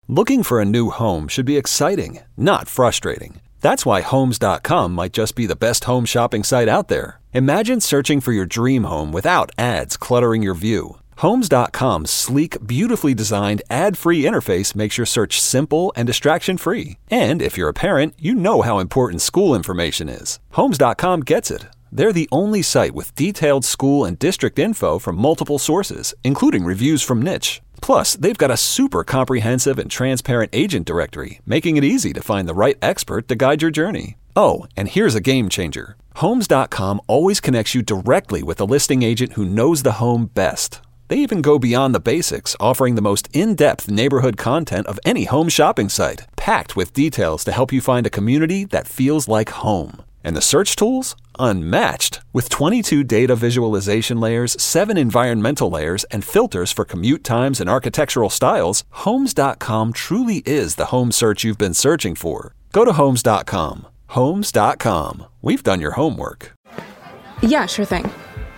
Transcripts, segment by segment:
Looking for a new home should be exciting, not frustrating. That's why Homes.com might just be the best home shopping site out there. Imagine searching for your dream home without ads cluttering your view. Homes.com's sleek, beautifully designed, ad-free interface makes your search simple and distraction-free. And if you're a parent, you know how important school information is. Homes.com gets it. They're the only site with detailed school and district info from multiple sources, including reviews from Niche. Plus, they've got a super comprehensive and transparent agent directory, making it easy to find the right expert to guide your journey. Oh, and here's a game changer. Homes.com always connects you directly with a listing agent who knows the home best. They even go beyond the basics, offering the most in-depth neighborhood content of any home shopping site, packed with details to help you find a community that feels like home. And the search tools? Unmatched. With 22 data visualization layers, 7 environmental layers, and filters for commute times and architectural styles, Homes.com truly is the home search you've been searching for. Go to Homes.com. Homes.com. We've done your homework. Yeah, sure thing.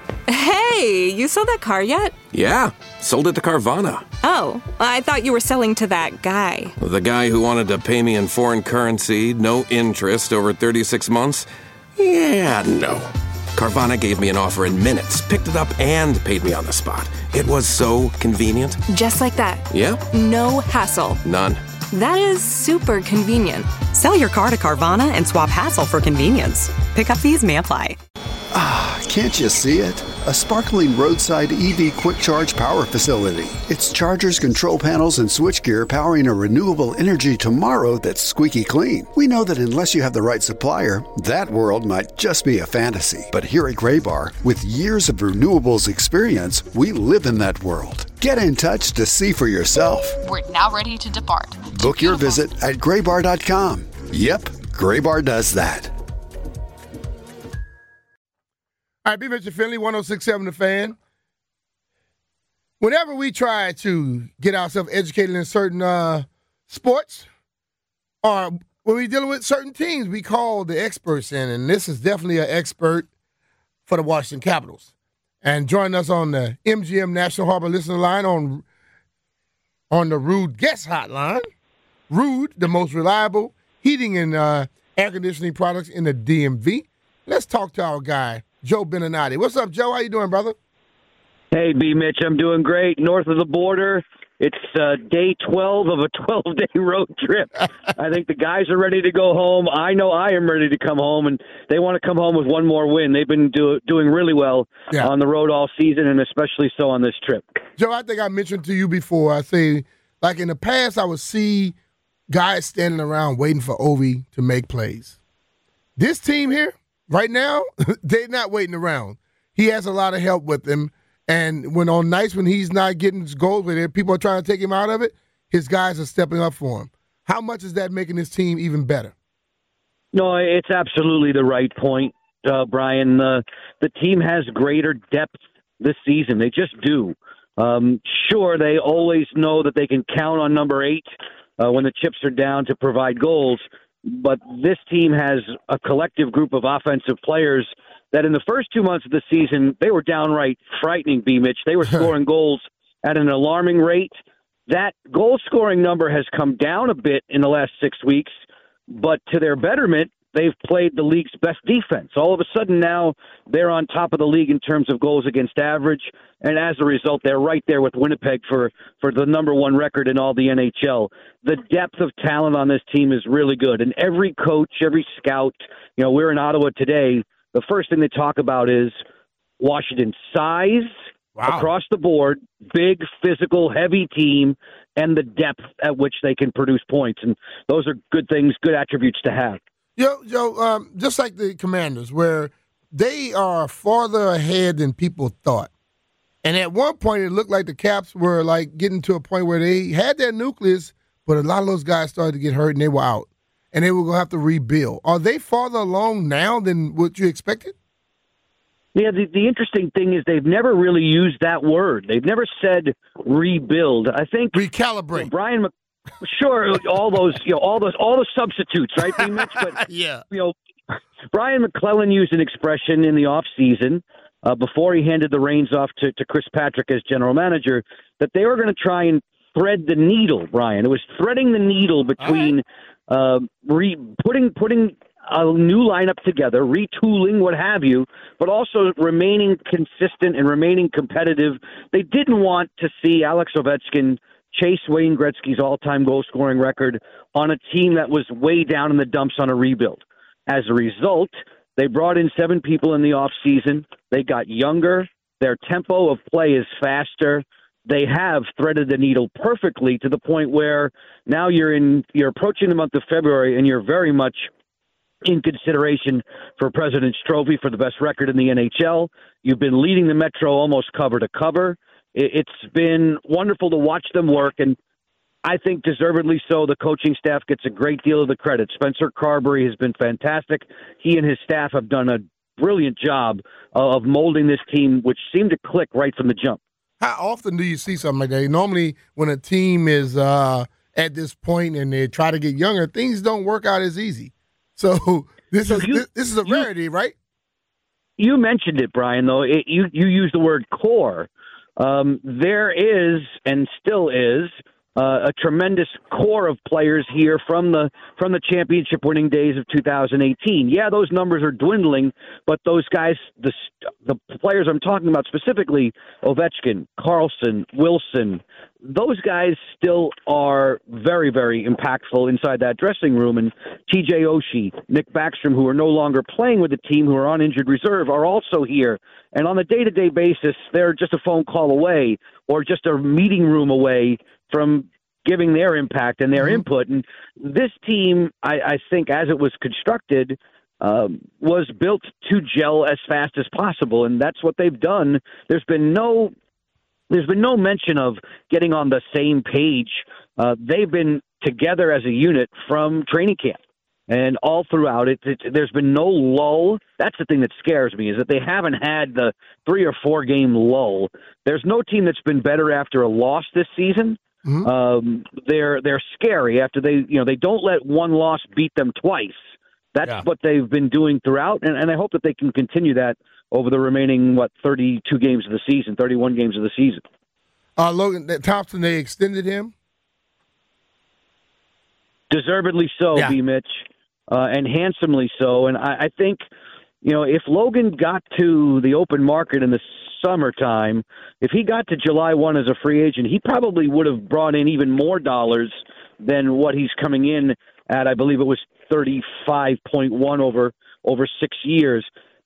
Hey, you sold that car yet? Yeah, sold it to Carvana. Oh, I thought you were selling to that guy. The guy who wanted to pay me in foreign currency, no interest, over 36 months? Yeah, no. Carvana gave me an offer in minutes, picked it up, and paid me on the spot. It was so convenient. Just like that. Yep. No hassle. None. That is super convenient. Sell your car to Carvana and swap hassle for convenience. Pickup fees may apply. Can't you see it? A sparkling roadside EV quick charge power facility. It's chargers, control panels, and switchgear powering a renewable energy tomorrow that's squeaky clean. We know that unless you have the right supplier, that world might just be a fantasy. But here at Graybar, with years of renewables experience, we live in that world. Get in touch to see for yourself. We're now ready to depart. Book your visit at graybar.com. Yep, Graybar does that. All right, B. Mitchell Finley, 106.7 The Fan. Whenever we try to get ourselves educated in certain sports, or when we're dealing with certain teams, we call the experts in, and this is definitely an expert for the Washington Capitals. And joining us on the MGM National Harbor listener line on the Ruud Guest Hotline, Ruud, the most reliable heating and air conditioning products in the DMV. Let's talk to our guy, Joe Beninati. What's up, Joe? How you doing, brother? Hey, B. Mitch, I'm doing great. North of the border, it's day 12 of a 12-day road trip. I think the guys are ready to go home. I know I am ready to come home, and they want to come home with one more win. They've been doing really well on the road all season, and especially so on this trip. Joe, I think I mentioned to you before, I say, like in the past, I would see guys standing around waiting for Ovi to make plays. This team here, right now, they're not waiting around. He has a lot of help with them. And when on nights when he's not getting his goals, where people are trying to take him out of it, his guys are stepping up for him. How much is that making his team even better? No, it's absolutely the right point, Brian. The team has greater depth this season. They just do. Sure, they always know that they can count on number 8 when the chips are down to provide goals. But this team has a collective group of offensive players that in the first 2 months of the season, they were downright frightening, B-Mitch. They were scoring goals at an alarming rate. That goal-scoring number has come down a bit in the last 6 weeks, but to their betterment, they've played the league's best defense. All of a sudden now, they're on top of the league in terms of goals against average, and as a result, they're right there with Winnipeg for the number 1 record in all the NHL. The depth of talent on this team is really good, and every coach, every scout, we're in Ottawa today, the first thing they talk about is Washington's size across the board, big, physical, heavy team, and the depth at which they can produce points. And those are good things, good attributes to have. Joe, just like the Commanders, where they are farther ahead than people thought. And at one point, it looked like the Caps were like getting to a point where they had their nucleus, but a lot of those guys started to get hurt and they were out. And they were going to have to rebuild. Are they farther along now than what you expected? Yeah, the interesting thing is they've never really used that word. They've never said rebuild. I think recalibrate. Brian, sure, all the substitutes, right? But yeah, Brian McClellan used an expression in the off season before he handed the reins off to Chris Patrick as general manager that they were going to try and thread the needle, Brian. It was threading the needle between putting a new lineup together, retooling, what have you, but also remaining consistent and remaining competitive. They didn't want to see Alex Ovechkin chase Wayne Gretzky's all-time goal-scoring record on a team that was way down in the dumps on a rebuild. As a result, they brought in 7 people in the offseason. They got younger. Their tempo of play is faster. They have threaded the needle perfectly to the point where now you're approaching the month of February and you're very much in consideration for President's Trophy for the best record in the NHL. You've been leading the Metro almost cover to cover. It's been wonderful to watch them work, and I think deservedly so. The coaching staff gets a great deal of the credit. Spencer Carberry has been fantastic. He and his staff have done a brilliant job of molding this team, which seemed to click right from the jump. How often do you see something like that? Normally, when a team is at this point and they try to get younger, things don't work out as easy. So this is a rarity, right? You mentioned it, Brian, though. You used the word core. There is and still is a tremendous core of players here from the championship winning days of 2018. Yeah, those numbers are dwindling, but those guys, the players I'm talking about specifically, Ovechkin, Carlson, Wilson, those guys still are very, very impactful inside that dressing room. And TJ Oshie, Nick Backstrom, who are no longer playing with the team, who are on injured reserve, are also here. And on a day-to-day basis, they're just a phone call away or just a meeting room away from giving their impact and their input. And this team, I think, as it was constructed, was built to gel as fast as possible, and that's what they've done. There's been no mention of getting on the same page. They've been together as a unit from training camp, and all throughout it, there's been no lull. That's the thing that scares me, is that they haven't had the 3 or 4 game lull. There's no team that's been better after a loss this season. They're scary after they don't let one loss beat them twice. That's what they've been doing throughout, and I hope that they can continue that over the remaining 32 games of the season, 31 games of the season. Logan Thompson, they extended him, deservedly so, B. Mitch, and handsomely so. And I think if Logan got to the open market in the summertime, if he got to July 1 as a free agent, he probably would have brought in even more dollars than what he's coming in at. I believe it was 35.1 over 6 years.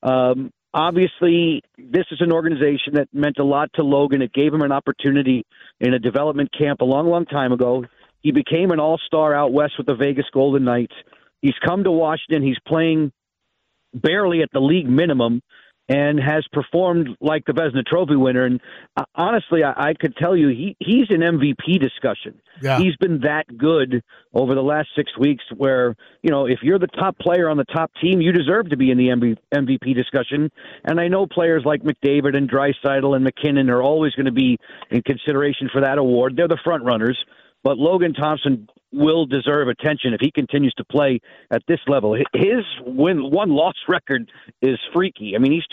Obviously, this is an organization that meant a lot to Logan. It gave him an opportunity in a development camp a long, long time ago. He became an all-star out west with the Vegas Golden Knights. He's come to Washington. He's playing barely at the league minimum and has performed like the Vezina Trophy winner. And honestly, I could tell you he's an MVP discussion. Yeah. He's been that good over the last 6 weeks where, if you're the top player on the top team, you deserve to be in the MVP discussion. And I know players like McDavid and Draisaitl and McKinnon are always going to be in consideration for that award. They're the front runners. But Logan Thompson will deserve attention if he continues to play at this level. His one-loss record is freaky. I mean, he's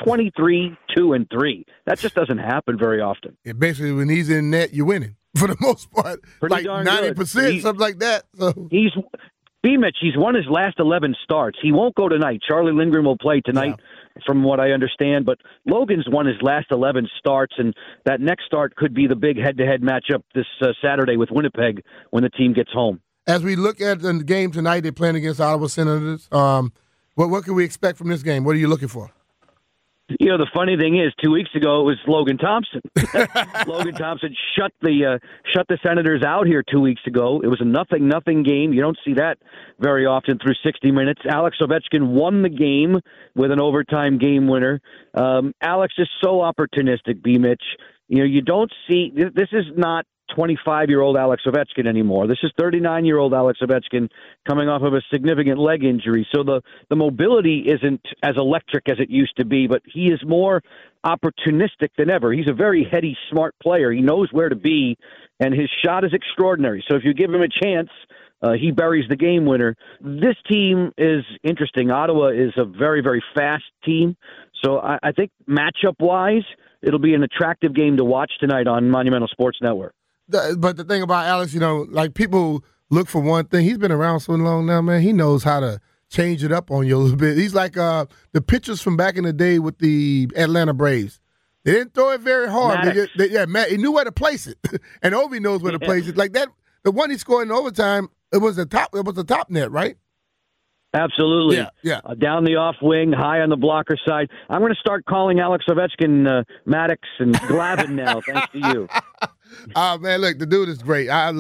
23-2-3. That just doesn't happen very often. Yeah, basically, when he's in net, you're winning for the most part. Pretty like 90%, something like that. So. He's won his last 11 starts. He won't go tonight. Charlie Lindgren will play tonight, from what I understand. But Logan's won his last 11 starts, and that next start could be the big head-to-head matchup this Saturday with Winnipeg when the team gets home. As we look at the game tonight, they're playing against Ottawa Senators. What can we expect from this game? What are you looking for? The funny thing is, 2 weeks ago it was Logan Thompson. Logan Thompson shut the Senators out here 2 weeks ago. It was a 0-0 game. You don't see that very often through 60 minutes. Alex Ovechkin won the game with an overtime game winner. Alex is so opportunistic, B. Mitch. You don't see – this is not 25-year-old Alex Ovechkin anymore. This is 39-year-old Alex Ovechkin coming off of a significant leg injury. So the mobility isn't as electric as it used to be, but he is more opportunistic than ever. He's a very heady, smart player. He knows where to be, and his shot is extraordinary. So if you give him a chance, he buries the game winner. This team is interesting. Ottawa is a very, very fast team. So I think matchup-wise, it'll be an attractive game to watch tonight on Monumental Sports Network. but the thing about Alex, like people look for one thing. He's been around so long now, man. He knows how to change it up on you a little bit. He's like the pitchers from back in the day with the Atlanta Braves. They didn't throw it very hard. Matt, he knew where to place it, and Ovi knows where to place it. Like that, the one he scored in overtime, it was the top net, right? Absolutely. Yeah. Down the off wing, high on the blocker side. I'm going to start calling Alex Ovechkin Maddox and Glavin now, thanks to you. Oh, man, look, the dude is great. I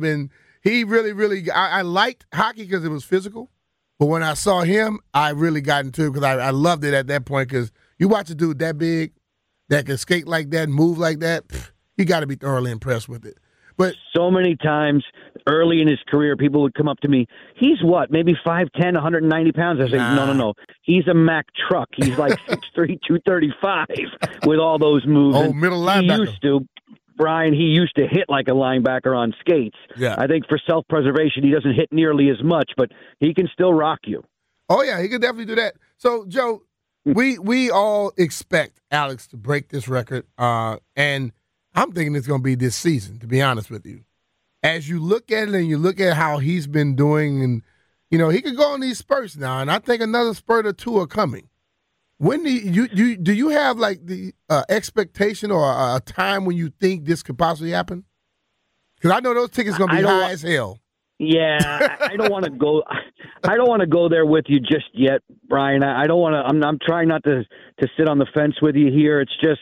liked hockey because it was physical, but when I saw him, I really got into it because I loved it at that point because you watch a dude that big that can skate like that, move like that, you got to be thoroughly impressed with it. But so many times early in his career, people would come up to me. He's what, maybe 5'10", 190 pounds? I say, no. He's a Mack truck. He's like 6'3", 235 with all those moves. Oh, middle linebacker. Brian, he used to hit like a linebacker on skates. Yeah. I think for self-preservation, he doesn't hit nearly as much, but he can still rock you. Oh, yeah, he can definitely do that. So, Joe, we all expect Alex to break this record, and I'm thinking it's going to be this season, to be honest with you. As you look at it and you look at how he's been doing, and, he could go on these spurts now, and I think another spurt or two are coming. When do you have, like, the expectation or a time when you think this could possibly happen? Because I know those tickets are going to be high as hell. Yeah, I don't want to go. I don't want to go there with you just yet, Brian. I don't want to. I'm trying not to sit on the fence with you here. It's just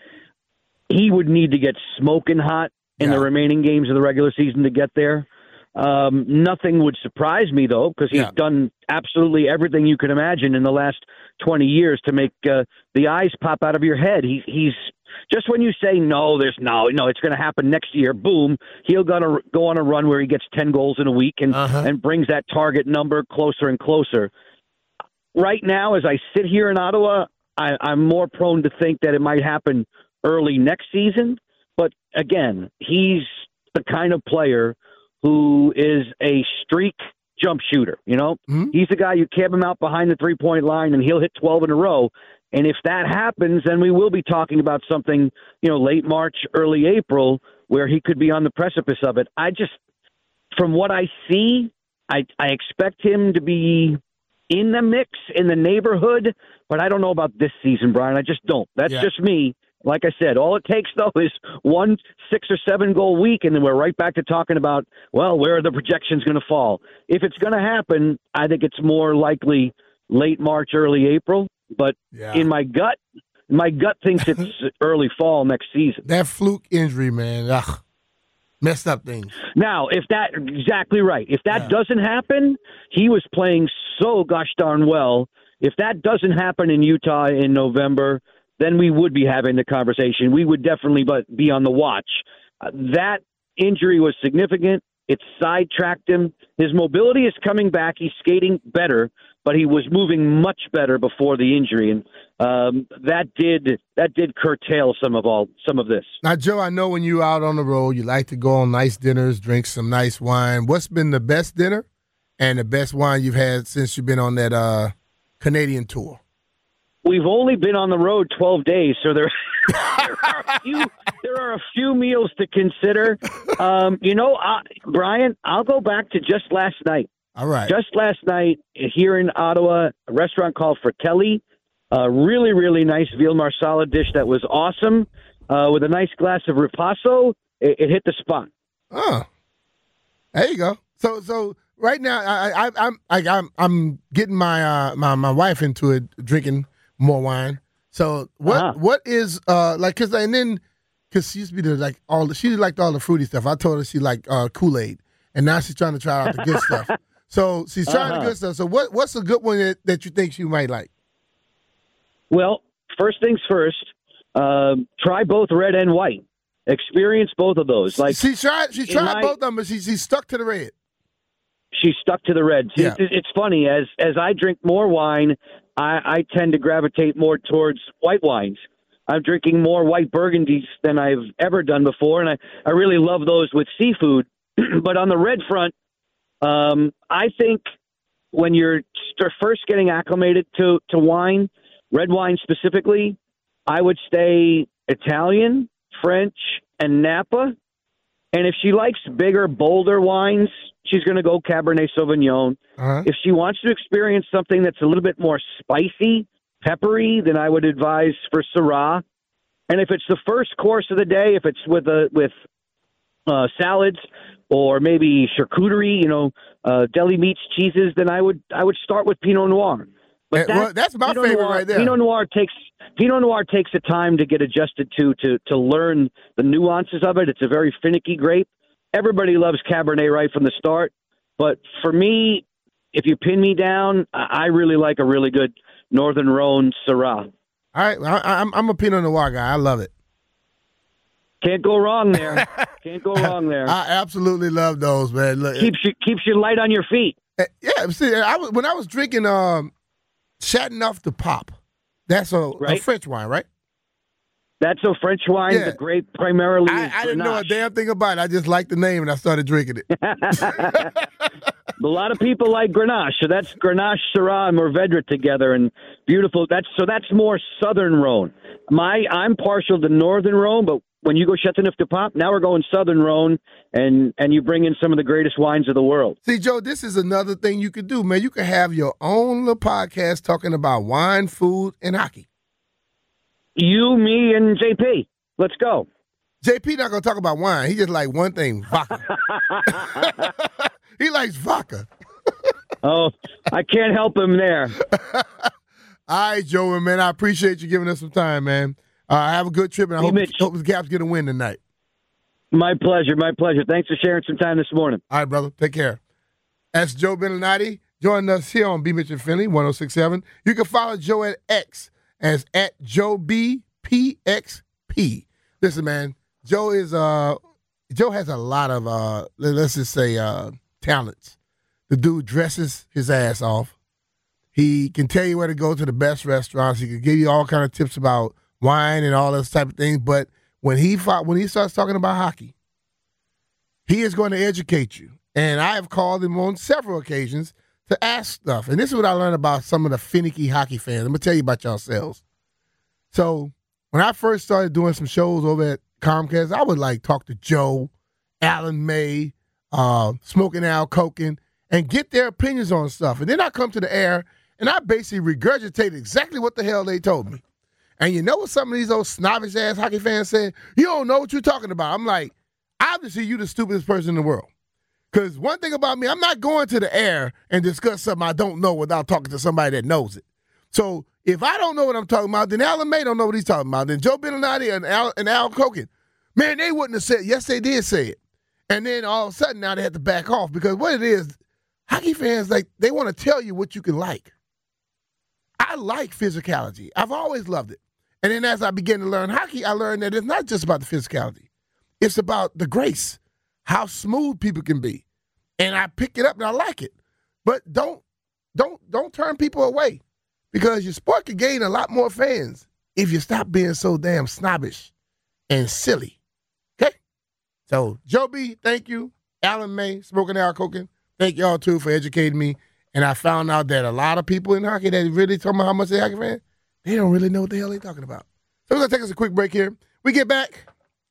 he would need to get smoking hot in the remaining games of the regular season to get there. Nothing would surprise me though, because he's done absolutely everything you can imagine in the last 20 years to make the eyes pop out of your head. He's just when you say no, it's going to happen next year. Boom, he'll go on a run where he gets 10 goals in a week and brings that target number closer and closer. Right now, as I sit here in Ottawa, I'm more prone to think that it might happen early next season. But again, he's the kind of player who is a streak jump shooter. He's the guy you camp him out behind the 3-point line and he'll hit 12 in a row. And if that happens, then we will be talking about something, late March, early April, where he could be on the precipice of it. From what I see, I expect him to be in the mix, in the neighborhood, but I don't know about this season, Brian. I just don't. That's just me. Like I said, all it takes, though, is 1 6 or 7 goal week, and then we're right back to talking about, where are the projections going to fall? If it's going to happen, I think it's more likely late March, early April. But in my gut thinks it's early fall next season. That fluke injury, man, messed up things. Now, exactly right. If that doesn't happen, he was playing so gosh darn well. If that doesn't happen in Utah in November, then we would be having the conversation. We would definitely be on the watch. That injury was significant. It sidetracked him. His mobility is coming back. He's skating better, but he was moving much better before the injury, and that did curtail some of this. Now, Joe, I know when you're out on the road, you like to go on nice dinners, drink some nice wine. What's been the best dinner and the best wine you've had since you've been on that Canadian tour? We've only been on the road 12 days, so there are a few meals to consider. Brian, I'll go back to just last night. All right. Just last night here in Ottawa, a restaurant called Fratelli, a really, really nice veal marsala dish that was awesome, with a nice glass of ripasso. It hit the spot. Oh, there you go. So right now, I'm getting my wife into it, drinking more wine. So what is because she used to be she liked all the fruity stuff. I told her she liked Kool-Aid, and now she's trying to try out the good stuff. So she's trying the good stuff. So what's a good one that you think she might like? Well, first things first, try both red and white. Experience both of those. Like she tried both of them, but she's stuck to the red. She stuck to the red. Yeah. It's funny as I drink more wine, I tend to gravitate more towards white wines. I'm drinking more white burgundies than I've ever done before, and I really love those with seafood. But on the red front, I think when you're first getting acclimated to wine, red wine specifically, I would stay Italian, French, and Napa. And if she likes bigger, bolder wines, she's going to go Cabernet Sauvignon. Uh-huh. If she wants to experience something that's a little bit more spicy, peppery, then I would advise for Syrah. And if it's the first course of the day, if it's with salads or maybe charcuterie, deli meats, cheeses, then I would start with Pinot Noir. But that's my Pinot favorite Noir, right there. Pinot Noir takes a time to get adjusted to learn the nuances of it. It's a very finicky grape. Everybody loves Cabernet right from the start, but for me, if you pin me down, I really like a really good Northern Rhone Syrah. All right, I'm a Pinot Noir guy. I love it. Can't go wrong there. Can't go wrong there. I absolutely love those, man. Look, keeps you light on your feet. Yeah, see, when I was drinking Chateauneuf du Pape, that's a French wine, right? That's a French wine. Yeah. The grape primarily is I didn't know a Grenache. damn thing about it. I just liked the name, and I started drinking it. A lot of people like Grenache, so that's Grenache, Syrah, and Mourvedre together, and beautiful. That's more Southern Rhone. I'm partial to Northern Rhone, but when you go Chateauneuf du Pape, now we're going Southern Rhone, and you bring in some of the greatest wines of the world. See, Joe, this is another thing you could do, man. You could have your own little podcast talking about wine, food, and hockey. You, me, and JP. Let's go. JP not going to talk about wine. He just like one thing, vodka. He likes vodka. Oh, I can't help him there. All right, Joe, man, I appreciate you giving us some time, man. Have a good trip, and I hope the Caps get a win tonight. My pleasure, my pleasure. Thanks for sharing some time this morning. All right, brother. Take care. That's Joe Beninati joining us here on B. Mitchell Finley, 106.7. You can follow Joe at X as at JoeBPXP. Listen, man, Joe has a lot of, let's just say, talents. The dude dresses his ass off. He can tell you where to go to the best restaurants. He can give you all kind of tips about wine and all those type of things. But when he starts talking about hockey, he is going to educate you. And I have called him on several occasions to ask stuff. And this is what I learned about some of the finicky hockey fans. I'm going to tell you about yourselves. So when I first started doing some shows over at Comcast, I would talk to Joe, Alan May, Smoking Al Koken, and get their opinions on stuff. And then I come to the air, and I basically regurgitate exactly what the hell they told me. And you know what some of these old snobbish-ass hockey fans say? You don't know what you're talking about. I'm like, obviously you the stupidest person in the world. Because one thing about me, I'm not going to the air and discuss something I don't know without talking to somebody that knows it. So if I don't know what I'm talking about, then Alan May don't know what he's talking about. Then Joe Beninati and Al Koken, man, they wouldn't have said, yes, they did say it. And then all of a sudden now they have to back off because what it is, hockey fans, they want to tell you what you can like. I like physicality. I've always loved it. And then as I began to learn hockey, I learned that it's not just about the physicality. It's about the grace, how smooth people can be. And I pick it up and I like it. But don't turn people away because your sport can gain a lot more fans if you stop being so damn snobbish and silly. Okay? So, Joe B., thank you. Alan May, Smoking Al Koken, thank y'all, too, for educating me. And I found out that a lot of people in hockey that really talking about how much they're hockey fan, they don't really know what the hell they're talking about. So we're going to take us a quick break here. We get back,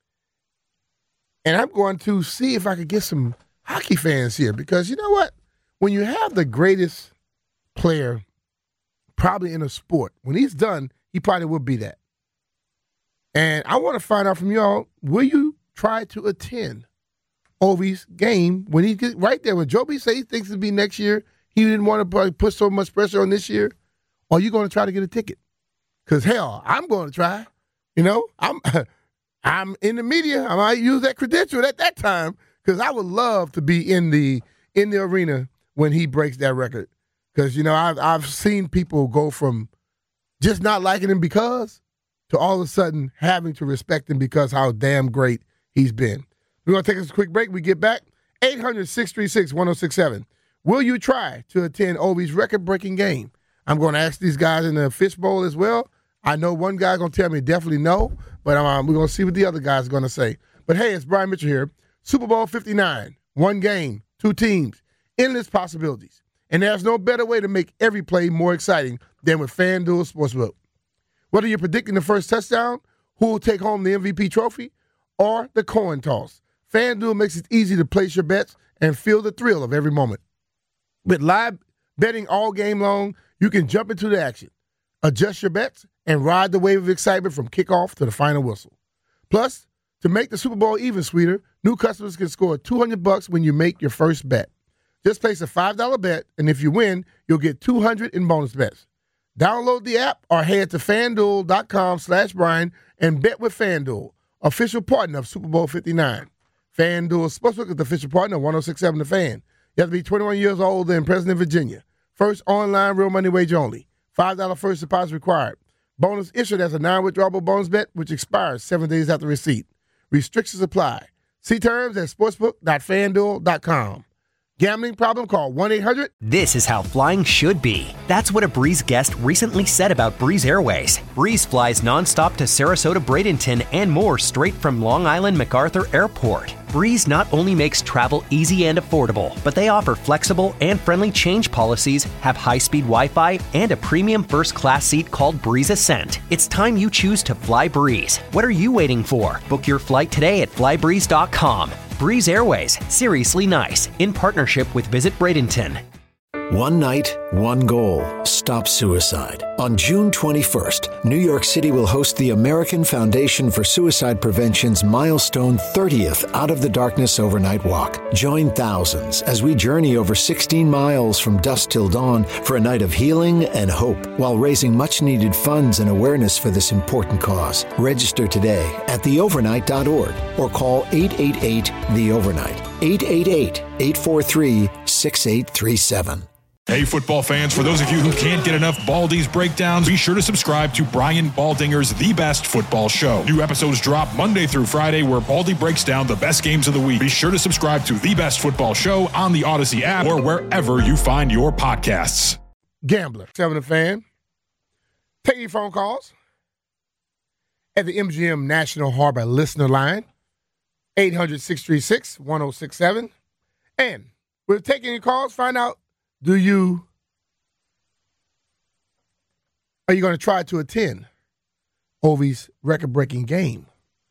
and I'm going to see if I could get some hockey fans here because you know what? When you have the greatest player probably in a sport, when he's done, he probably will be that. And I want to find out from y'all, will you try to attend Ovi's game when he gets right there? When Joe B say he thinks it'll be next year, he didn't want to put so much pressure on this year, or are you going to try to get a ticket? Because, hell, I'm going to try. You know, I'm in the media. I might use that credential at that time because I would love to be in the arena when he breaks that record. Because, you know, I've seen people go from just not liking him because to all of a sudden having to respect him because how damn great he's been. We're going to take us a quick break. We get back. 800-636-1067. Will you try to attend Ovi's record-breaking game? I'm going to ask these guys in the fishbowl as well. I know one guy's going to tell me definitely no, but we're going to see what the other guys are going to say. But, hey, it's Brian Mitchell here. Super Bowl 59, one game, two teams, endless possibilities. And there's no better way to make every play more exciting than with FanDuel Sportsbook. Whether you're predicting the first touchdown, who will take home the MVP trophy, or the coin toss, FanDuel makes it easy to place your bets and feel the thrill of every moment. With live betting all game long, you can jump into the action, adjust your bets, and ride the wave of excitement from kickoff to the final whistle. Plus, to make the Super Bowl even sweeter, new customers can score $200 when you make your first bet. Just place a $5 bet, and if you win, you'll get $200 in bonus bets. Download the app or head to FanDuel.com/Brian and bet with FanDuel, official partner of Super Bowl 59. FanDuel Sportsbook is the official partner of 106.7 The Fan. You have to be 21 years old and present in Virginia. First online real money wager only. $5 first deposit required. Bonus issued as a non-withdrawable bonus bet, which expires 7 days after receipt. Restrictions apply. See terms at sportsbook.fanduel.com. Gambling problem? Call 1-800. This is how flying should be. That's what a Breeze guest recently said about Breeze Airways. Breeze flies nonstop to Sarasota, Bradenton, and more straight from Long Island MacArthur Airport. Breeze not only makes travel easy and affordable, but they offer flexible and friendly change policies, have high-speed Wi-Fi, and a premium first-class seat called Breeze Ascent. It's time you choose to fly Breeze. What are you waiting for? Book your flight today at flybreeze.com. Breeze Airways, seriously nice, in partnership with Visit Bradenton. One night, one goal, stop suicide. On June 21st, New York City will host the American Foundation for Suicide Prevention's milestone 30th Out of the Darkness Overnight Walk. Join thousands as we journey over 16 miles from dusk till dawn for a night of healing and hope, while raising much-needed funds and awareness for this important cause. Register today at theovernight.org or call 888-THE-OVERNIGHT, 888-843-6837. Hey, football fans, for those of you who can't get enough Baldy's breakdowns, be sure to subscribe to Brian Baldinger's The Best Football Show. New episodes drop Monday through Friday, where Baldy breaks down the best games of the week. Be sure to subscribe to The Best Football Show on the Odyssey app or wherever you find your podcasts. Gambler, 7 The Fan. Take your phone calls at the MGM National Harbor listener line, 800-636-1067. And we're taking your calls. Find out, are you going to try to attend Ovi's record-breaking game?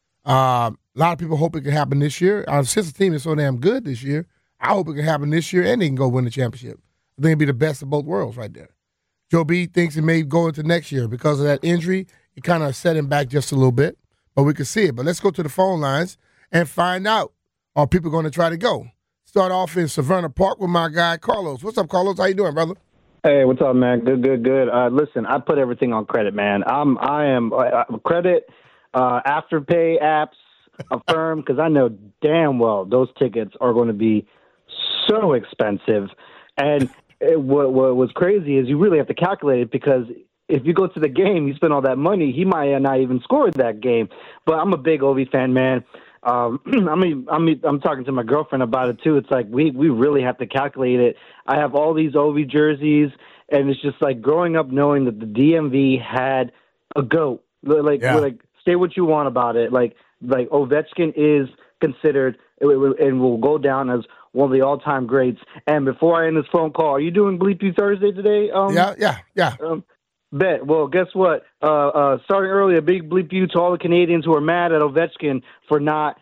A lot of people hope it can happen this year. Since the team is so damn good this year, I hope it can happen this year and they can go win the championship. I think it'd be the best of both worlds right there. Joe B thinks it may go into next year because of that injury. It kind of set him back just a little bit, but we can see it. But let's go to the phone lines and find out, are people going to try to go? Start off in Savannah Park with my guy, Carlos. What's up, Carlos? How you doing, brother? Hey, what's up, man? Good. Listen, I put everything on credit, man. I am credit, Afterpay apps, Affirm, because I know damn well those tickets are going to be so expensive. And what was crazy is you really have to calculate it, because if you go to the game, you spend all that money, he might not even score that game. But I'm a big Ovi fan, man. I'm talking to my girlfriend about it too. It's like we really have to calculate it. I have all these Ovi jerseys, and it's just like growing up knowing that the DMV had a GOAT. Like say what you want about it. Like Ovechkin is considered and will go down as one of the all-time greats. And before I end this phone call, are you doing Bleep You Thursday today? Yeah. Bet. Well, guess what? Starting early, a big bleep you to all the Canadians who are mad at Ovechkin for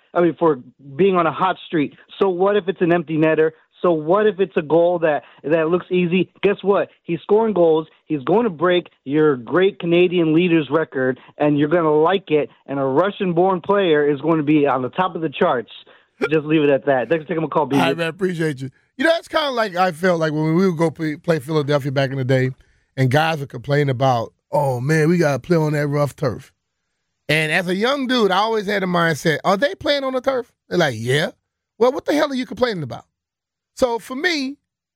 being on a hot streak. So what if it's an empty netter? So what if it's a goal that looks easy? Guess what? He's scoring goals. He's going to break your great Canadian leaders record, and you're going to like it. And a Russian-born player is going to be on the top of the charts. Just leave it at that. Thanks for taking my call, B. All right, man. Appreciate you. You know, it's kind of like I felt like when we would go play Philadelphia back in the day, and guys would complain about, oh, man, we got to play on that rough turf. And as a young dude, I always had a mindset, are they playing on the turf? They're like, yeah. Well, what the hell are you complaining about? So for me,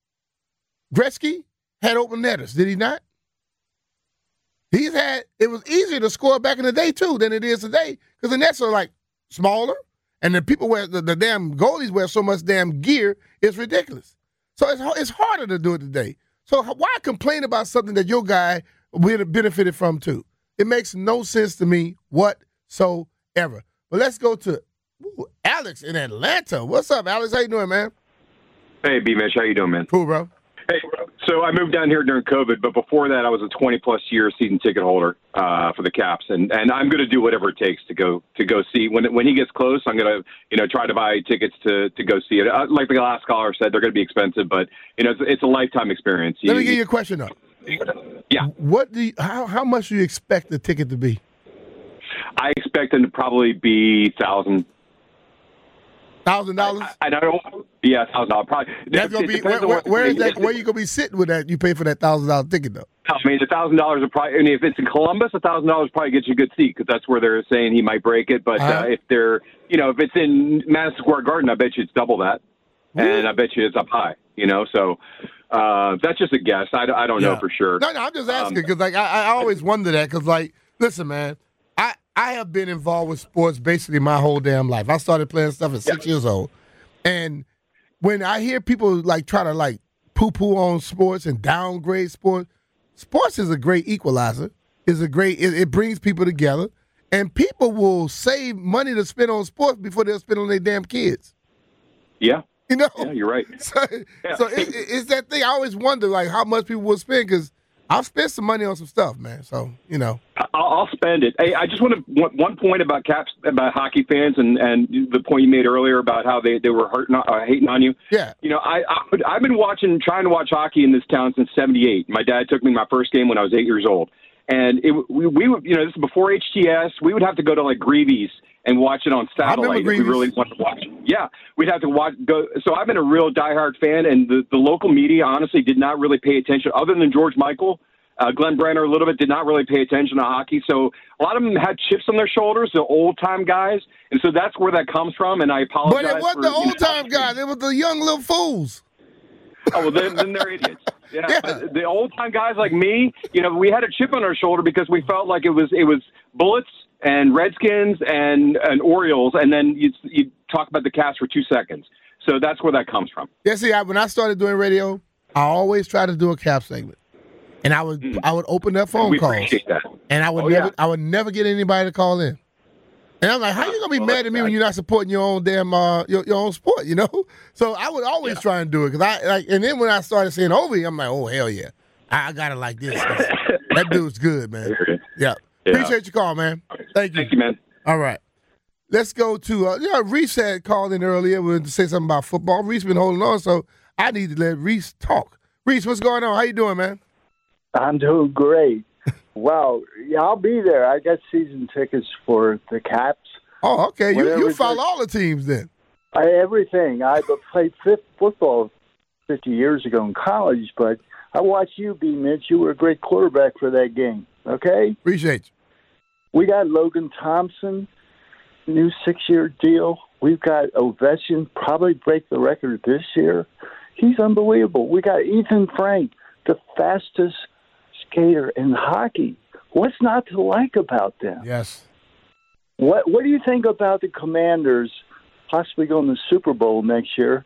Gretzky had open netters, did he not? It was easier to score back in the day, too, than it is today, because the nets are, like, smaller, and the people wear, the damn goalies wear so much damn gear, it's ridiculous. So it's harder to do it today. So why complain about something that your guy would have benefited from too? It makes no sense to me whatsoever. But let's go to Alex in Atlanta. What's up, Alex? How you doing, man? Hey, B-Mitch. How you doing, man? Cool, bro. Hey, so I moved down here during COVID, but before that, I was a 20-plus year season ticket holder for the Caps, and I'm going to do whatever it takes to go see when he gets close. I'm going to try to buy tickets to go see it. Like the last caller said, they're going to be expensive, but it's a lifetime experience. Let me give you a question though. Yeah. How much do you expect the ticket to be? I expect them to probably be $1,000. $1,000? I don't. Yeah, $1,000 probably. That's gonna be where is that? Where you gonna be sitting with that? You pay for that $1,000 ticket though. I mean, the $1,000 would probably. I mean, if it's in Columbus, $1,000 probably gets you a good seat because that's where they're saying he might break it. But if if it's in Madison Square Garden, I bet you it's double that, and I bet you it's up high. So that's just a guess. I don't know for sure. No, I'm just asking because I always wonder that because listen, man. I have been involved with sports basically my whole damn life. I started playing stuff at 6 years old. And when I hear people try to poo-poo on sports and downgrade sports is a great equalizer. It brings people together. And people will save money to spend on sports before they'll spend on their damn kids. Yeah. Yeah, you're right. So it's that thing. I always wonder how much people will spend because I've spent some money on some stuff, man. So, I'll spend it. Hey, I just want one point about Caps, about hockey fans and the point you made earlier about how they were hating on you. Yeah. I've been trying to watch hockey in this town since '78. My dad took me to my first game when I was 8 years old. And we would, this is before HTS, we would have to go to Greevy's and watch it on satellite if we really wanted to watch it. Yeah, we'd have to go. So I've been a real diehard fan, and the local media honestly did not really pay attention, other than George Michael. Glenn Brenner a little bit did not really pay attention to hockey. So a lot of them had chips on their shoulders, the old-time guys. And so that's where that comes from, and I apologize. But it wasn't the old-time guys. It was the young little fools. Oh, well, then they're idiots. Yeah. The old-time guys like me, we had a chip on our shoulder because we felt like it was Bullets and Redskins and Orioles, and then you talk about the Caps for 2 seconds. So that's where that comes from. Yeah, see, when I started doing radio, I always tried to do a Cap segment. And I would open up phone calls. Appreciate that. And I would never get anybody to call in. And I'm like, how you gonna be mad at me when you're not supporting your own damn your own sport, So I would always try and do it because and then when I started seeing Ovi, I'm like, oh hell yeah, I got it like this. That dude's good, man. Yeah. Appreciate your call, man. Thank you. Thank you, man. All right. Let's go to Reese had called in earlier to say something about football. Reese been holding on, so I need to let Reese talk. Reese, what's going on? How you doing, man? I'm doing great. Wow. Yeah, I'll be there. I got season tickets for the Caps. Oh, okay. You follow all the teams then? Everything. I played football 50 years ago in college, but I watched you be, Mitch. You were a great quarterback for that game. Okay? Appreciate you. We got Logan Thompson, new 6-year deal. We've got Ovechkin, probably break the record this year. He's unbelievable. We got Ethan Frank, the fastest skater in hockey. What's not to like about them? Yes. What do you think about the Commanders possibly going to the Super Bowl next year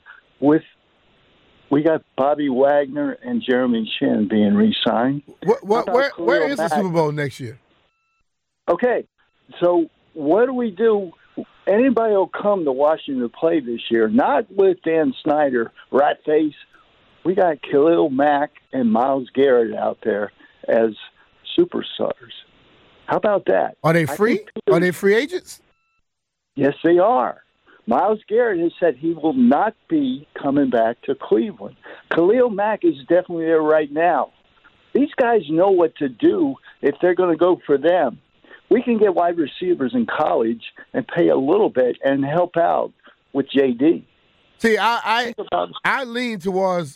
we got Bobby Wagner and Jeremy Shin being re-signed? Where is the Super Bowl next year? Okay, so what do we do? Anybody will come to Washington to play this year, not with Dan Snyder, rat face. We got Khalil Mack and Myles Garrett out there as superstars. How about that? Are they free? Are they free agents? Yes, they are. Myles Garrett has said he will not be coming back to Cleveland. Khalil Mack is definitely there right now. These guys know what to do if they're going to go for them. We can get wide receivers in college and pay a little bit and help out with JD. See, I lean towards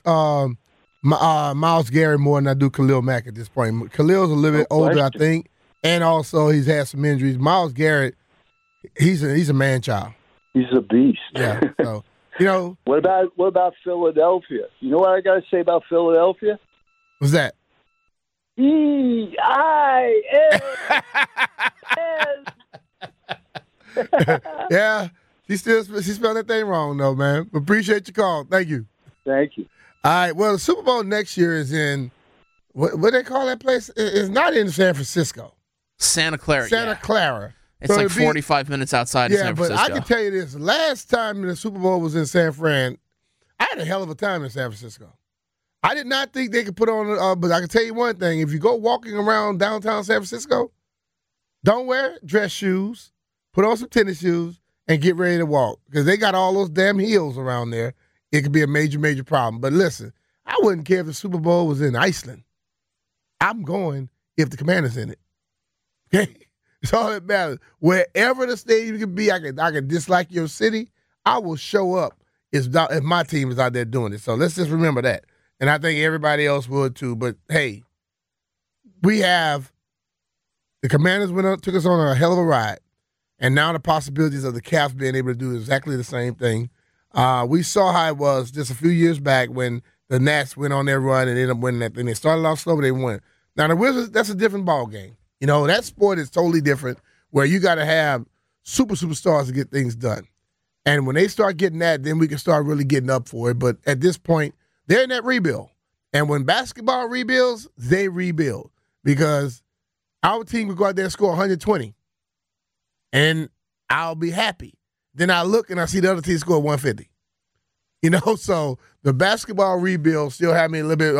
Myles Garrett more than I do Khalil Mack at this point. Khalil's a little bit older, I think, and also he's had some injuries. Myles Garrett, he's a man child. He's a beast. Yeah. So what about Philadelphia? You know what I got to say about Philadelphia? What's that? EIS. Yeah. She spelled that thing wrong, though, man. Appreciate your call. Thank you. Thank you. All right. Well, the Super Bowl next year is in, what they call that place? It's not in San Francisco. Santa Clara. Santa Clara. It's so like 45 minutes outside of San Francisco. Yeah, but I can tell you this. Last time the Super Bowl was in San Fran, I had a hell of a time in San Francisco. I did not think they could put on, but I can tell you one thing. If you go walking around downtown San Francisco, don't wear dress shoes, put on some tennis shoes, and get ready to walk because they got all those damn heels around there. It could be a major, major problem. But listen, I wouldn't care if the Super Bowl was in Iceland. I'm going if the Commanders in it. Okay? It's all that matters. Wherever the stadium can be, I can dislike your city. I will show up if my team is out there doing it. So let's just remember that. And I think everybody else would too. But, hey, the Commanders took us on a hell of a ride. And now the possibilities of the Caps being able to do exactly the same thing. We saw how it was just a few years back when the Nats went on their run and ended up winning that thing. They started off slow, but they won. Now, the Wizards, that's a different ball game. You know, that sport is totally different where you got to have superstars to get things done. And when they start getting that, then we can start really getting up for it. But at this point, they're in that rebuild. And when basketball rebuilds, they rebuild. Because our team could go out there and score 120. And I'll be happy. Then I look and I see the other team score 150. You know, so the basketball rebuild still have me a little bit,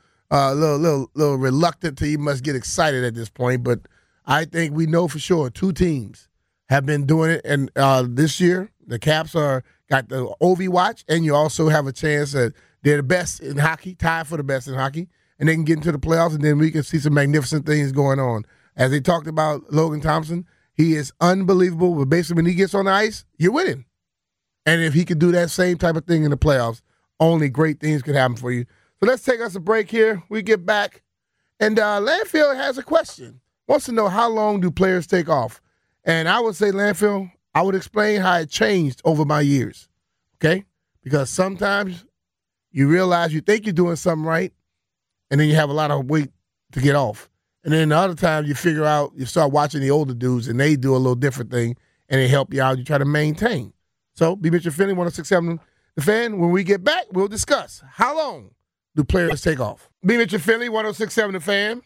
little reluctant to even much get excited at this point. But I think we know for sure 2 teams have been doing it. And this year, the Caps got the OV watch, and you also have a chance that they're the best in hockey, tied for the best in hockey, and they can get into the playoffs, and then we can see some magnificent things going on. As they talked about Logan Thompson, he is unbelievable, but basically when he gets on the ice, you're winning. And if he could do that same type of thing in the playoffs, only great things could happen for you. So let's take us a break here. We get back. And Landfill has a question. Wants to know how long do players take off? And I would say, Landfill, I would explain how it changed over my years. Okay? Because sometimes you realize you think you're doing something right, and then you have a lot of weight to get off. And then the other time you figure out, you start watching the older dudes, and they do a little different thing, and they help you out. You try to maintain. So, B. Mitchell Finley, 106.7 The Fan. When we get back, we'll discuss how long do players take off. B. Mitchell Finley, 106.7 The Fan.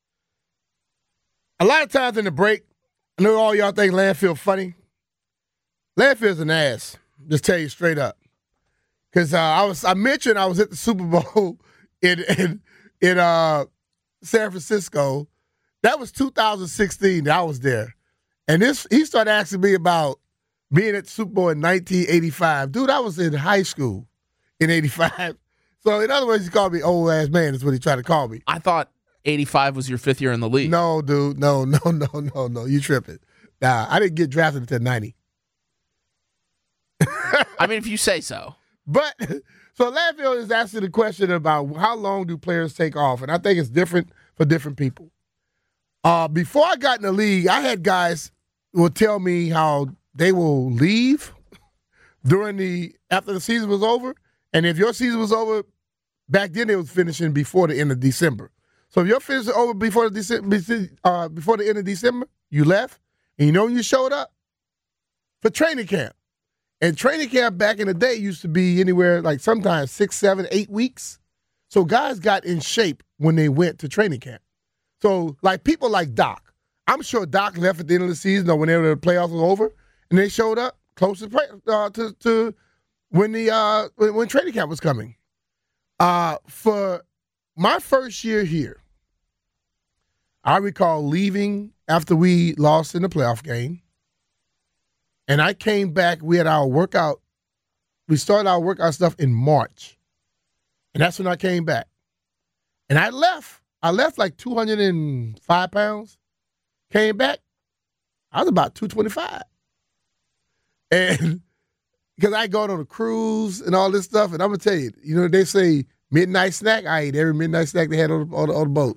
A lot of times in the break, I know all y'all think Landfill funny. Landfill's an ass. Just tell you straight up. Because I mentioned I was at the Super Bowl in San Francisco. That was 2016. I was there. And he started asking me about being at the Super Bowl in 1985. Dude, I was in high school in 85. So, in other words, he called me old ass man. That's what he tried to call me. I thought 85 was your 5th year in the league. No, dude. No. You tripping. Nah, I didn't get drafted until 90. I mean, if you say so. But, so Landfill is asking the question about how long do players take off, and I think it's different for different people. Before I got in the league, I had guys who would tell me how they will leave after the season was over, and if your season was over, back then it was finishing before the end of December. So if your season was over before the end of December, you left, and you know when you showed up? For training camp. And training camp back in the day used to be anywhere like sometimes 6, 7, 8 weeks. So guys got in shape when they went to training camp. So like people like Doc. I'm sure Doc left at the end of the season or whenever the playoffs was over, and they showed up close to when training camp was coming. For my first year here, I recall leaving after we lost in the playoff game. And I came back, we had our workout, we started our workout stuff in March. And that's when I came back. And I left like 205 pounds. Came back, I was about 225. And because I go on a cruise and all this stuff, and I'm going to tell you, you know, they say midnight snack. I ate every midnight snack they had on the boat.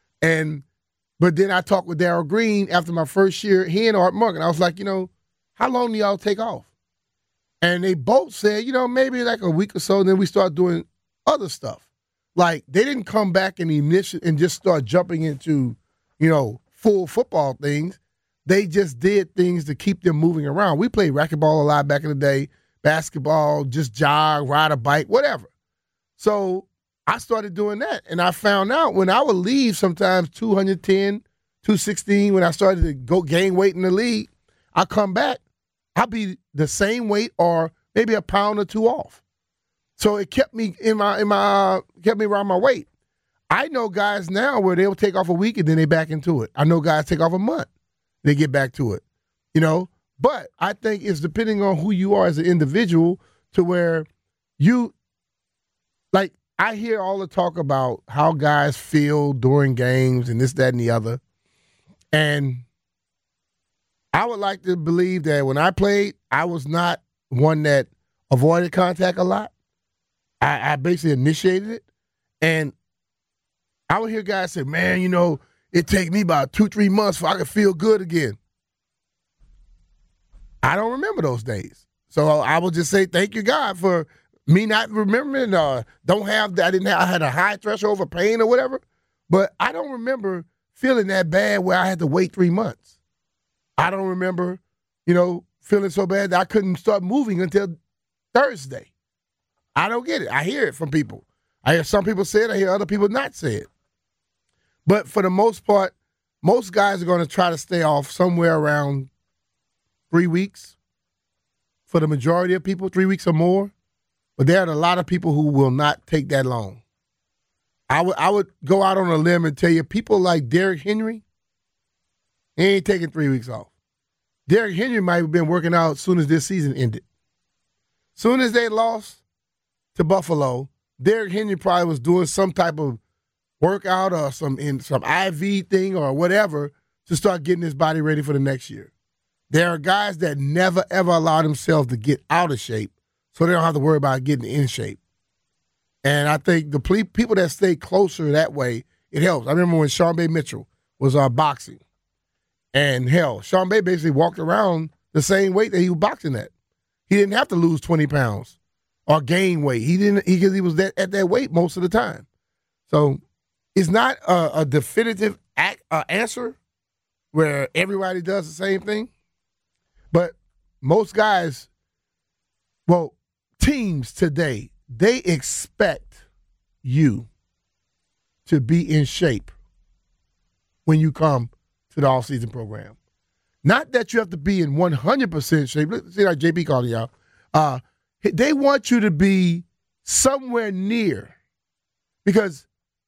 But then I talked with Darryl Green after my first year, he and Art Monk, and I was like, you know, how long do y'all take off? And they both said, you know, maybe like a week or so, and then we start doing other stuff. Like, they didn't come back and just start jumping into, you know, full football things. They just did things to keep them moving around. We played racquetball a lot back in the day, basketball, just jog, ride a bike, whatever. So I started doing that, and I found out when I would leave sometimes 210, 216, when I started to go gain weight in the league, I come back, I'll be the same weight or maybe a pound or two off. So it kept me kept me around my weight. I know guys now where they'll take off a week and then they back into it. I know guys take off a month, they get back to it. But I think it's depending on who you are as an individual to where you, like, I hear all the talk about how guys feel during games and this, that, and the other. And I would like to believe that when I played, I was not one that avoided contact a lot. I basically initiated it. And I would hear guys say, man, it take me about 2-3 months before I could feel good again. I don't remember those days. So I will just say thank you, God, for me not remembering. I had a high threshold for pain or whatever. But I don't remember feeling that bad where I had to wait 3 months. I don't remember, feeling so bad that I couldn't start moving until Thursday. I don't get it. I hear it from people. I hear some people say it. I hear other people not say it. But for the most part, most guys are going to try to stay off somewhere around 3 weeks. For the majority of people, 3 weeks or more. But there are a lot of people who will not take that long. I would go out on a limb and tell you, people like Derrick Henry, he ain't taking 3 weeks off. Derrick Henry might have been working out as soon as this season ended. Soon as they lost to Buffalo, Derrick Henry probably was doing some type of workout or some IV thing or whatever to start getting his body ready for the next year. There are guys that never, ever allow themselves to get out of shape so they don't have to worry about getting in shape. And I think the people that stay closer that way, it helps. I remember when Sean Bay Mitchell was boxing. And hell, Sean Bay basically walked around the same weight that he was boxing at. He didn't have to lose 20 pounds or gain weight. Because he was at that weight most of the time. So it's not a definitive answer where everybody does the same thing. But most guys, teams today, they expect you to be in shape when you come to the off-season program. Not that you have to be in 100% shape. Let's see, like JP called you out. They want you to be somewhere near, because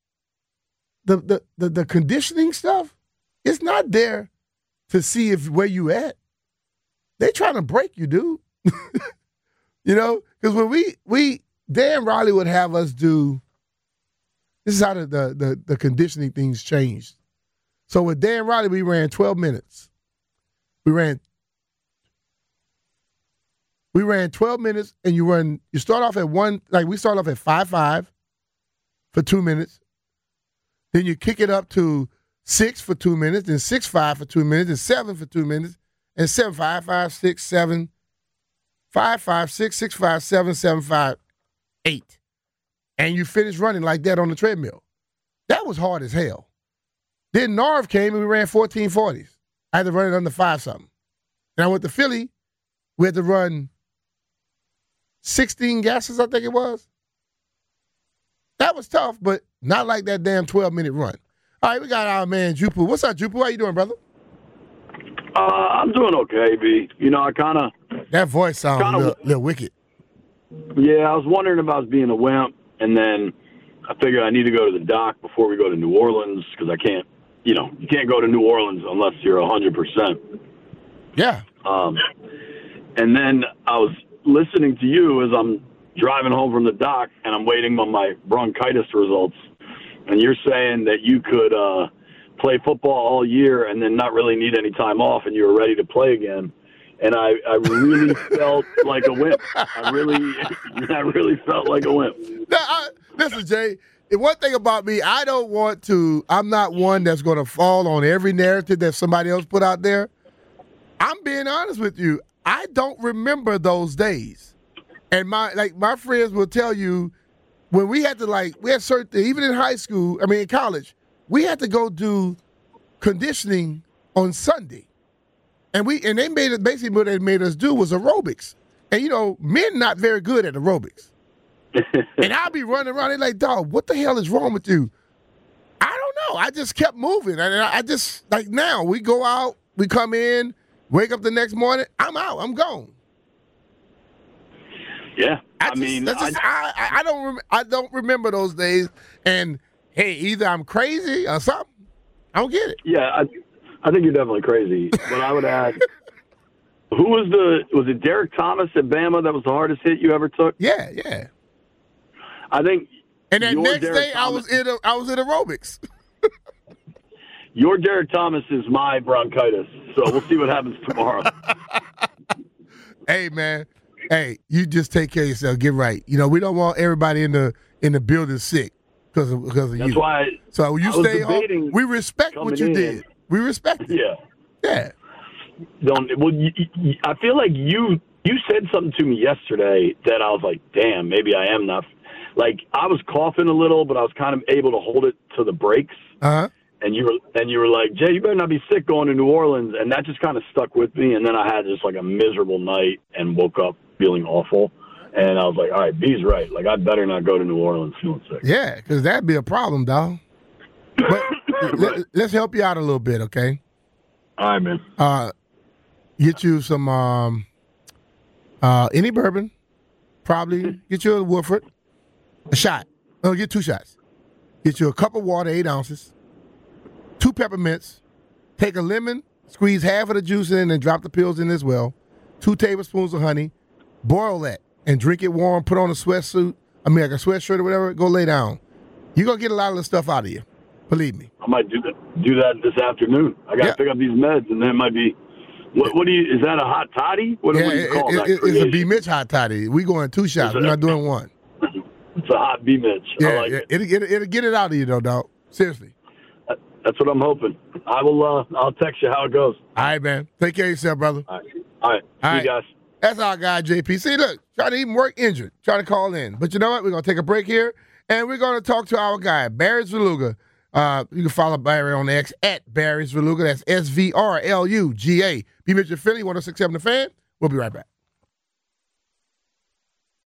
the conditioning stuff, it's not there to see where you at. They trying to break you, dude. Because when Dan Riley would have us do, this is how the conditioning things changed. So with Dan Riley, we ran 12 minutes. We ran 12 minutes, and you start off at we start off at 5.5 for 2 minutes. Then you kick it up to 6 for 2 minutes, then 6.5 for 2 minutes, and 7 for 2 minutes, and 7.5, 5, 6, 7, 5, 5, 6, 6, 5, 7, 7, 5, 8. And you finish running like that on the treadmill. That was hard as hell. Then Narv came and we ran 14.40s. I had to run it under 5-something. And I went to Philly. We had to run 16 gases, I think it was. That was tough, but not like that damn 12-minute run. All right, we got our man Jupu. What's up, Jupu? How you doing, brother? I'm doing okay, B. I kind of... That voice sounds a little wicked. Yeah, I was wondering about being a wimp, and then I figured I need to go to the doc before we go to New Orleans, because I can't, you can't go to New Orleans unless you're 100%. Yeah. And then I was listening to you as I'm driving home from the doc, and I'm waiting on my bronchitis results, and you're saying that you could play football all year and then not really need any time off, and you were ready to play again. And I really felt like a wimp. I really felt like a wimp. Listen, Jay, the one thing about me, I'm not one that's going to fall on every narrative that somebody else put out there. I'm being honest with you. I don't remember those days. And my friends will tell you, when we had certain things, even in high school, in college, we had to go do conditioning on Sunday. And they made it, basically what they made us do was aerobics. And, men not very good at aerobics. And I'll be running around, they're like, dog, what the hell is wrong with you? I don't know. I just kept moving. And I just, now, we go out, we come in, wake up the next morning, I'm out, I'm gone. Yeah, I don't remember those days. And hey, either I'm crazy or something. I don't get it. Yeah, I think you're definitely crazy. But I would add, who was it Derek Thomas at Bama that was the hardest hit you ever took? Yeah. I think. And that next Derek day, Thomas, I was in aerobics. Your Derek Thomas is my bronchitis, so we'll see what happens tomorrow. Hey, man. Hey, you just take care of yourself. Get right. You know, we don't want everybody in the building sick because of you. That's why. So you stay home. We respect what you did. We respect it. Yeah. I feel like you said something to me yesterday that I was like, damn, maybe I am not. Like, I was coughing a little, but I was kind of able to hold it to the breaks. Uh-huh. And you were like, Jay, you better not be sick going to New Orleans. And that just kind of stuck with me. And then I had just like a miserable night and woke up feeling awful. And I was like, all right, B's right. Like, I better not go to New Orleans feeling sick. Yeah, because that'd be a problem, dog. But let's help you out a little bit, okay? All right, man. Get you some any bourbon. Probably get you a Woodford. A shot. No, get 2 shots. Get you a cup of water, 8 ounces. 2 peppermints. Take a lemon, squeeze half of the juice in and drop the pills in as well. 2 tablespoons of honey. Boil that and drink it warm. Put on a sweatsuit. Like a sweatshirt or whatever. Go lay down. You're going to get a lot of the stuff out of you. Believe me. I might do that this afternoon. I got to pick up these meds, and then it might be. What do you? Is that a hot toddy? What do you call that? It's a B. Mitch hot toddy. We going 2 shots. We're not doing 1. It's a hot B. Mitch. Yeah, I like it. It'll get it out of you, though, dog. Seriously. That's what I'm hoping. I will. I'll text you how it goes. All right, man. Take care of yourself, brother. All right. See you guys. That's our guy, JP. See, look, trying to even work injured, trying to call in. But you know what? We're going to take a break here, and we're going to talk to our guy, Barry Svrluga. You can follow Barry on X at Barry Svrluga. That's SVRLUGA. Be Mitchell Philly, 106.7 The Fan. We'll be right back.